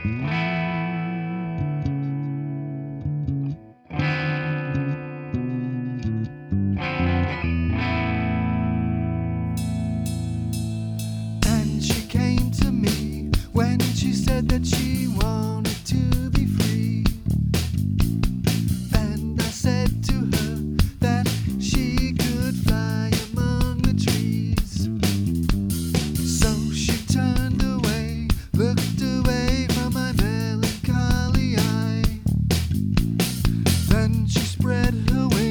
And she came to me when she said that she wanted to be free. And I said to her that she could fly among the trees. So she turned away, looked away from my melancholy eye. Then she spread her wings